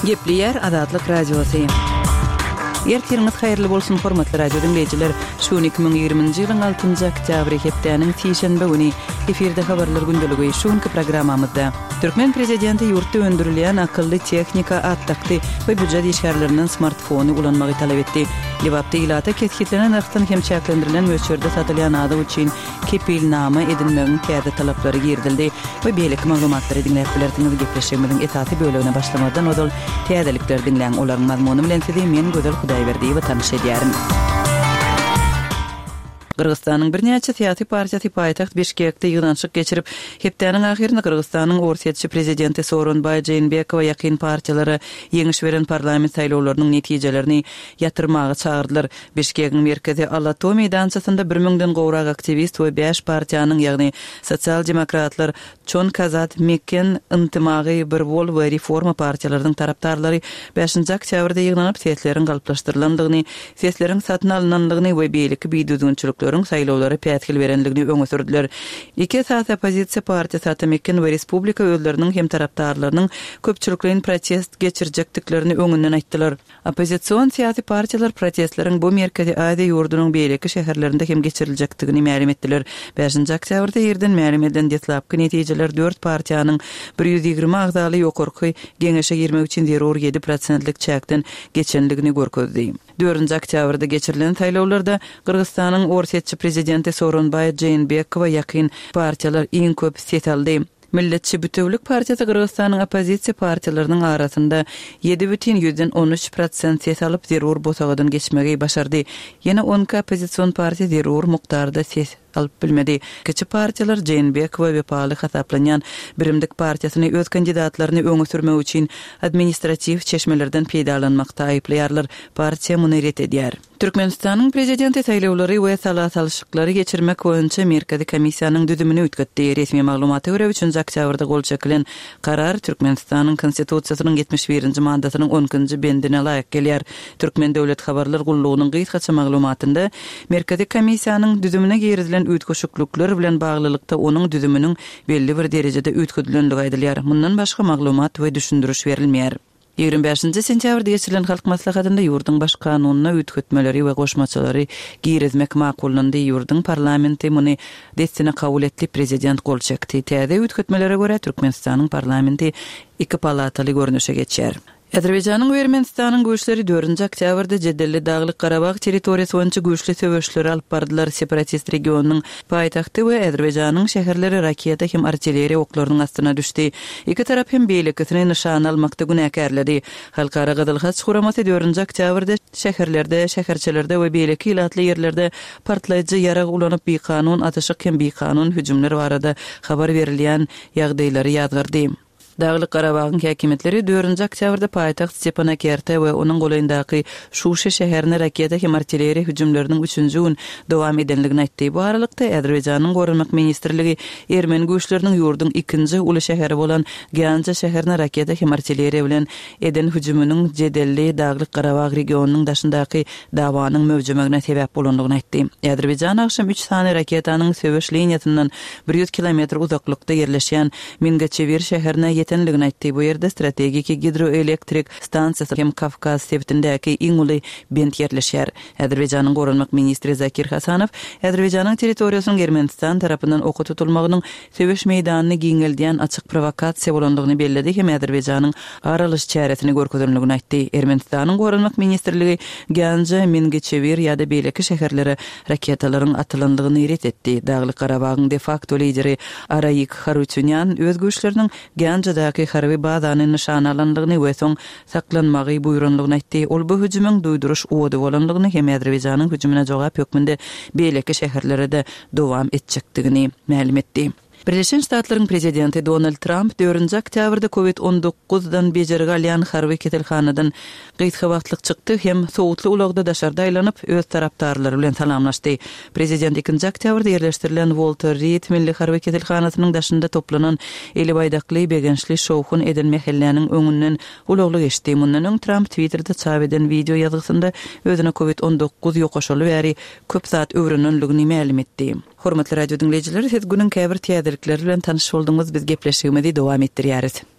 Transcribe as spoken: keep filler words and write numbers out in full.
Gepli Azatlyk Radiosu. Ertiriniz hayırlı bolsun hormatly radio dinleyijiler. Şu iki bin ýygrymynjy ýylyň altynjy oktýabry hepdeniň Tiýşenbe güni efirde habarlar gündəligi şuňky programmamyzda Türkmen prezidenti ýurtda öndürilýän akylly tehnika attakty we büdjet işgärlerinden smartfony ulanmagy talap etdi. Liwapda ilata ketkitlenen aqtan hem çäklendirilen möçürde satylýan ady üçin kepilnama edilmegin käde talaplary girdildi we beýleki maglumatlary dinläp bilerdiňiz gepleşmegin etaty bölügine başlamadan odal täzelikler dinleň olaryň mazmuny bilen sizi men gözel Hudaýberdi we tanış edýärim. Kırgızstanyň birnäçe syýasy partiýasy paýtaxt Bişkekde ýygdançyk geçirip, hepdeniň ahyrynda Kırgızstanyň orsiýetçi prezidenti Soronbay Jeenbekow ýakyn partiýalary ýeňiş beren parlament saýlawlarynyň netijelerini ýatyrmagy çagyrdylar. Bişkekiň merkezi Alato meýdançasynda bir miňden gowrak aktivist we beş partiýanyň, ýagny Sosial Demokratlar, Çon Kazat, Mekken, Intimagy, Bir bol we Reforma partiýalarynyň tarapdarlary beşinji oktýabrda ýygnanyp sesleriň galyplaşdyrylandygyny, sesleriň satyn alynandygyny we beýleki biýdüdünçilik saýlawlary pätkil berenligini öňe sürdüler. Iki esas opozisiýa partiýasy Mekken we Respublika öýleriniň hem tarapdarlarynyň köpçülikliň protest geçirjekdiklerini öňünden aýtdylar. Opozisiýon syýasy partiýalar protestleriň bu merkezi Aziýa ýurdunyň beýleki şäherlerinde hem geçiriljekdigini ma'lum etdiler. beşinji oktýabrda ýerden ma'lum edilen detlapky netijeler dört partiýanyň bir ýüz ýygrimi agzaly ýokurky geňeşe girmek üçin zerur ýedi prosentlik çäkden geçenligini görkezdi. dördünji oktýabrda geçirilen saýlawlarda Kırgızstanyň orsiýetçi prezidenti Soronbay Jeenbekow ýakyn partiýalar iň köp ses aldy. Milletçi Bütewlik partiýasy Kırgızstanyň opozisiýa partiýalarynyň arasynda ýedi бүтүn ýüzden on üç prosent ses alyp zerur bosagadan geçmegi başardy. Ýene on opozisiýon partiýa zerur mukdarda ses alyp bilmedi. Kiçi partiýalar Jeenbekow we paly hasaplanýan Birimdik partiýasyny öz kandidatlaryny öňe sürmek üçin administrativ çeşmelerden peýdalanmakda aýplaýarlar. Partiýa muny ret edýär. Türkmenistanyň prezidenti saýlawlary we salat-alşyklary geçirmek boýunça Merkezi komissiýanyň düzümini ütketdi. Resmi maglumaty görä üçinji oktýabrda gol çekilen karar Türkmenistanyň konstitusiýasynyň yetmiş birinji mandatynyň onunji bendine laýyk gelýär. Türkmen döwlet habarlar gullugynyň gyýtgaça maglumatynda Merkezi komissiýanyň düzümine geridilen üýtgeşiklükler bilen baglylykda onuň düzüminiň belli bir derejede üýtgedilenligi aýdylýar. Mundan başga maglumat we düşündürüş berilmeýär. ýygrimi beşinji sentýabrda geçirilen halk maslahatynda ýurduň baş kanunyna üýtgetmeleri we goşmaçylary girizmek makullandy. Ýurduň parlamenti muny destine kabul etdi. Prezident gol çekdi. Täze üýtgetmelere görä Türkmenistanyň parlamenti iki palataly görnüşe geçýär. Azerbaýjanyň we Ermenistanyň güýçleri dördünji oktýabrda Jedelli Daglyk Garabag territoriýasy boýunça güýçli söwüşleri alyp bardylar. Separatist regionynyň paýtagty we Azerbaýjanyň şäherleri raketa hem artilleriýa oklarynyň astyna düşdi. Iki tarap hem beýlekini nişan almakda günäkärledi. Halkara Gadalhaç guramasy dördünji oktýabrda şäherlerde, şäherçelerde we beýleki ilatly ýerlerde partlaýjy ýarag ulanyp beýkanun atyşyk hem beýkanun hüjümleri barada habar berilýän ýagdaýlary ýazgyrdy. Daglyk Garabagyň häkimetleri dördünji oktýabrda paýtaxt Stepanakerte we onuň golandaky Şuşa şäherine raketa hem artilleriýa hüjümleriniň üçünji gün dowam edenligini aýtdy. Bu aralykda Azerbaýjanyň Gorunmak ministrligi Ermeni güýçleriniň ýurduň ikinji uly şäheri bolan Ganja şäherine raketa hem artilleriýa bilen eden hüjüminiň Jedelli Daglyk Garabag regionunyň daşyndaky dawanyň mövjümegine sebäp bolandygyny aýtdy. Azerbaýjan akşam üç sany raketanyň söwüş liniýasyndan bir ýüz kilometr uzaklykda ýerleşýän Mingaçevir şäherine yetenligini aýtdy. Bu ýerde strategik hidroelektrik stansiýasy hem Kafkaz sebitindäki iň uly bent ýerleşýär. Azerbaýjanyň Gorunmak ministri Zakir Hasanow Azerbaýjanyň territoriýasynyň Ermenistan tarapyndan oka tutulmagynyň söwüş meýdanyny giňeldiýän açyk provokasiýa bolandygyny bellidi hem Azerbaýjanyň aralyş çäresini görkezlenligini aýtdy. Ermenistanyň Gorunmak ministrligi Ganja, Mingaçevir ýa-da beýleki şäherlere raketalaryň atylandygyny ret etdi. Daglyk Garabagyň de facto lideri Arayik Harutyunyan öz güýçleriniň Ganja Daki harbi bazanyň nişan alandygyny we soň saklanmagy buýranlygyny aýtdy. Ol bu hüjümüň duýduruş owdy bolanlygyny hem Azerbaýjanyň hüjümine jogap ýokmunda beýleki şäherlere de dowam etjekdigini ma'lum etdi. Birleşen Ştatlaryň prezidenti Donald Trump dördünji oktýabrda covid on dokuzdan bejerige alýan harby ketelhanadan gyýtga wagtlyk çykdy hem sowutly ulagda daşarda aýlanyp öz tarapdarlary bilen salamlaşdy. Prezident ikinji oktýabrda ýerleşdirilen Walter Reed milli harby ketelhanasynyň daşynda toplanan eli baýdakly begençli şowhun eden mehelläniň öňünden ulagly geçdi. Mundan öň Trump Twitterda çap eden video ýazgysynda özüne covid on dokuz ýokaşaly bäri köp saat öwrenenligini ma'lum etdi. Hormatly radio dinleyijiler, siz günüň käbir täzelikleri bilen tanyş boldunuz. Biz gepleşigimizi dowam etdirýäris.